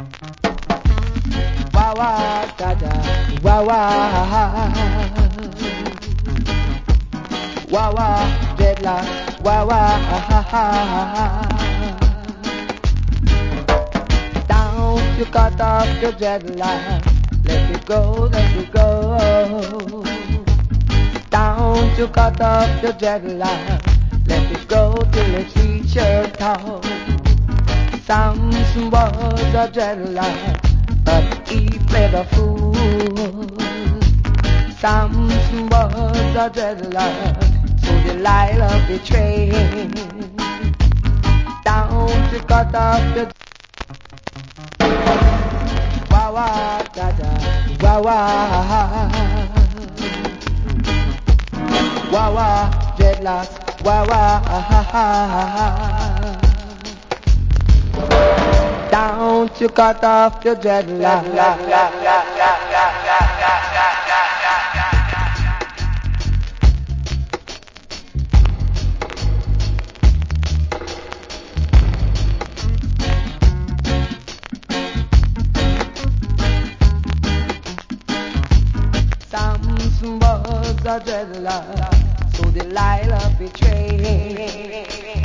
Wah wah da da, wah wah, wah wah, dreadlocks, wah wah. Don't you cut off your dreadlocks, let it go, let it go. Don't you cut off your dreadlocks, let it go till it reach your toe. Samson was a dreadlock, but he played a fool. Samson was a dreadlock, so Delilah betrayed. Don't you cut off your wah wah da da, wah wah, wah wah, dreadlocks, wah wah. Don't you cut off your dreadlocks. Samson was a dreadlock, so Delilah betrayed.